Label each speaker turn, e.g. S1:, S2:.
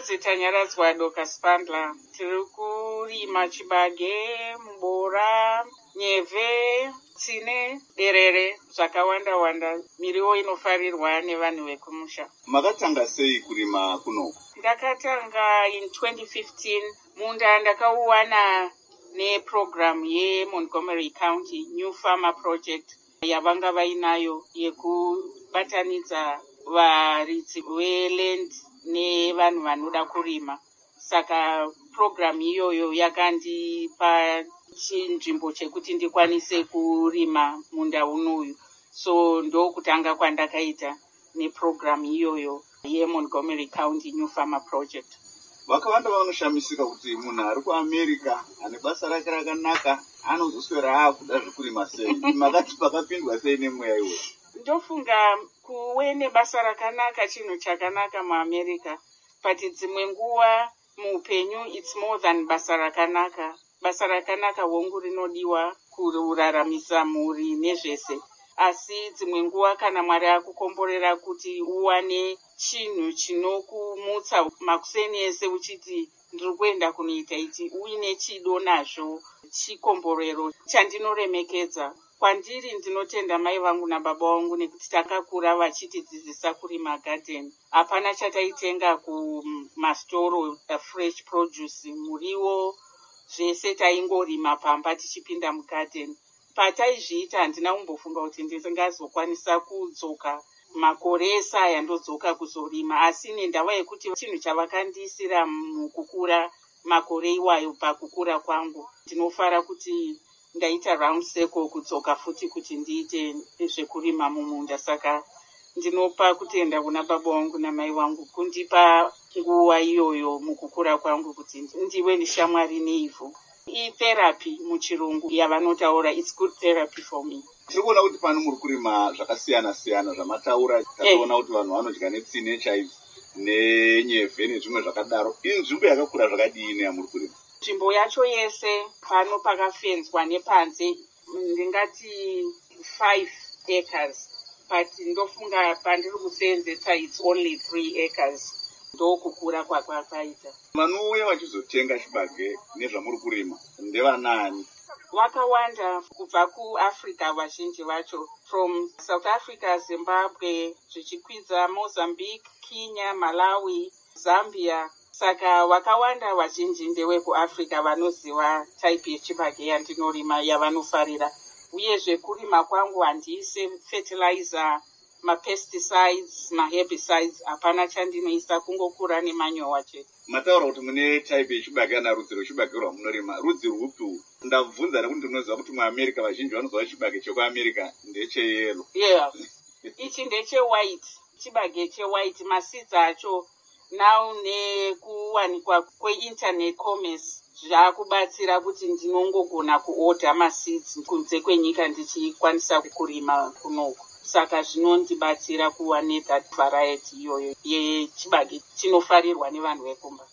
S1: Ndinonzi Tanyaradzwa Doka Spandla. Tiri kurima chibage, mubora, nyeve, tsine, derere, zvakawanda wanda. Miriwo inofarirwa nevanhu vekumusha.
S2: Makatanga sei kurima kunoku?
S1: Ndakatanga in 2015. Munda ndakauwana neprogram yeMontgomery County New Farmer Project yavanga vainayo yekubatanidza varidzi veland nevanhu vanoda kurima. Saka program iyoyo yakandipa chinzvimbo chekuti ndikwanise kurima munda unoyu. So ndokutanga kwandakaita neprogram iyoyo yeMontgomery County New Farmer Project.
S2: Vakawanda vanoshamisika kuti munhu ari kuAmerica ane basa rake rakanaka anozoswera akuda zvekurima sei. Makati pakapindwa sei nemweya iwe?
S1: Ndofunga kuve nebasa rakanaka chinhu chakanaka muAmerica. But dzimwe nguva muupenyu it's more than basa rakanaka. Basa rakanaka hongu rinodiwa kuraramisa mhuri nezvese. Asi dzimwe nguva kana Mwari akukomborera kuti uwane chinhu chinokumutsa makuseni ese uchiti ndiri kuenda kunoita ichi, uine chido nazvo, chikomborero chandinoremekedza. Kwandiri ndinotenda mai vangu nababa vangu nekuti takakura vachitidzidzisa kurima garden. Hapana chataitenga kumastoro fresh produce, muriwo zvese taingorima pamba tichipinda mugarden. Pataizviita handina kumbofunga kuti ndingazokwanisa kudzoka makore esaya ndodzoka kuzorima, asi nendava yekuti chinhu chavakandisira mukukura makore iwayo pakukura kwangu, ndinofara kuti ndaita round circle kudzoka futi kuti ndiite zvekurima mumunda. Saka ndinopa kutenda kuna baba vangu namai vangu kundipa nguva iyoyo mukukura kwangu kuti ndiwe neshamwari neivhu. Therapy muchirungu yavanotaura, it's good therapy for me.
S2: Tiri kuona kuti pano muri kurima zvakasiyana siyana zvamataura. Tatoona kuti vanhu vanodya netsine chaidzo nenyeve nezvimwe zvakadaro. Inzvimbo yakakura zvakadini yamuri kurima?
S1: Nzvimbo yacho yese pano pakafenzwa nepanze ndingati 5 acres. But ndofunga pandiri kuseenzesa it's only 3 acres. Ndokukura kwakwakaita.
S2: Vanouya vachizotenga chibage nezvamuri kurima ndevanani?
S1: Wakawanda kubva kuAfrica vazhinji vacho. From South Africa, Zimbabwe, zvichikwidza Mozambique, Kenya, Malawi, Zambia. Saka wakawanda vazhinji ndevekuAfrica vanoziva type yechibage yandinorima yavanofarira. Uyezve kurima kwangu handiise fertilizer, mapesticides, maherbicides, hapana chandinoisa, kungokura nemanyowa chete.
S2: Mataura kuti mune type yechibage kana rudzi rwechibage rwamunorima, rudzi rwupi? Ndabvunza nekuti ndinoziva kuti muAmerica vazhinji vanoziva chibage chekuAmerica ndecheyero.
S1: Yeah. Ichi ndechewhite, chibage chewhite. Maseeds acho now nekuwanikwa kweinternet commerce zvakubatsira kuti ndinongogona kuorder maseeds kunze kwenyika ndichikwanisa kurima kunoku. Saka zvinondibatsira kuva nethat variety iyoyo yechibage chinofarirwa nevanhu vekumba.